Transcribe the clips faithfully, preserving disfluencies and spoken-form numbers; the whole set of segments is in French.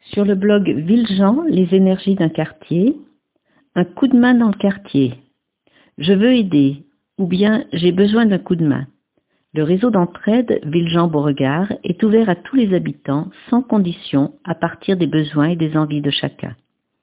Sur le blog Villejean, les énergies d'un quartier, un coup de main dans le quartier. Je veux aider, ou bien j'ai besoin d'un coup de main. Le réseau d'entraide Villejean-Beauregard est ouvert à tous les habitants, sans condition, à partir des besoins et des envies de chacun.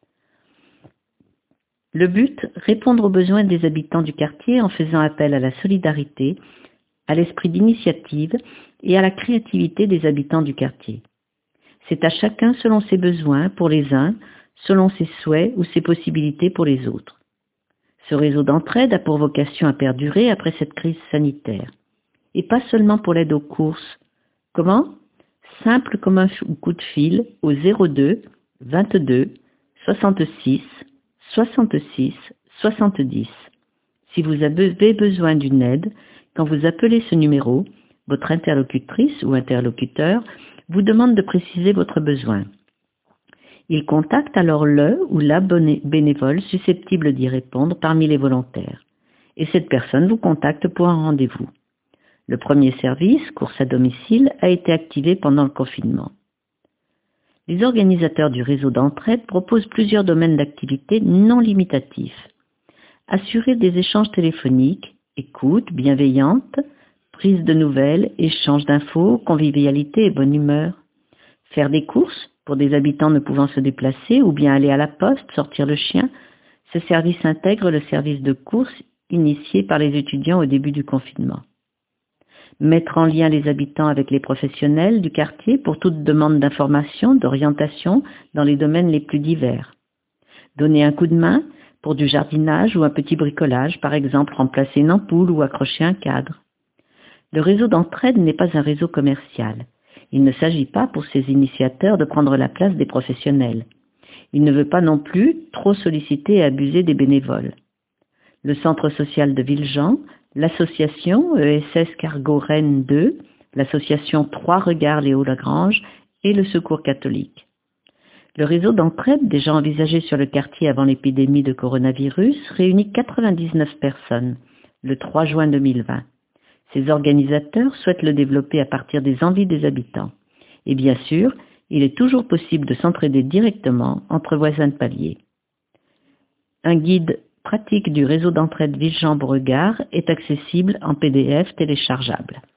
Le but, répondre aux besoins des habitants du quartier en faisant appel à la solidarité, à l'esprit d'initiative et à la créativité des habitants du quartier. C'est à chacun selon ses besoins pour les uns, selon ses souhaits ou ses possibilités pour les autres. Ce réseau d'entraide a pour vocation à perdurer après cette crise sanitaire. Et pas seulement pour l'aide aux courses. Comment? Simple comme un coup de fil au zéro deux vingt-deux soixante-six soixante-six soixante-dix. Si vous avez besoin d'une aide, quand vous appelez ce numéro, votre interlocutrice ou interlocuteur vous demande de préciser votre besoin. Il contacte alors le ou la bénévole susceptible d'y répondre parmi les volontaires. Et cette personne vous contacte pour un rendez-vous. Le premier service, course à domicile, a été activé pendant le confinement. Les organisateurs du réseau d'entraide proposent plusieurs domaines d'activité non limitatifs. Assurer des échanges téléphoniques, écoute bienveillante, prise de nouvelles, échange d'infos, convivialité et bonne humeur. Faire des courses pour des habitants ne pouvant se déplacer ou bien aller à la poste, sortir le chien. Ce service intègre le service de courses initié par les étudiants au début du confinement. Mettre en lien les habitants avec les professionnels du quartier pour toute demande d'information, d'orientation dans les domaines les plus divers. Donner un coup de main pour du jardinage ou un petit bricolage, par exemple remplacer une ampoule ou accrocher un cadre. Le réseau d'entraide n'est pas un réseau commercial. Il ne s'agit pas pour ses initiateurs de prendre la place des professionnels. Il ne veut pas non plus trop solliciter et abuser des bénévoles. Le centre social de Villejean, l'association E S S Cargo Rennes deux, l'association Trois Regards Léo Lagrange et le Secours catholique. Le réseau d'entraide déjà envisagé sur le quartier avant l'épidémie de coronavirus réunit quatre-vingt-dix-neuf personnes le trois juin deux mille vingt. Ces organisateurs souhaitent le développer à partir des envies des habitants. Et bien sûr, il est toujours possible de s'entraider directement entre voisins de palier. Un guide pratique du réseau d'entraide Villejean-Beauregard est accessible en P D F téléchargeable.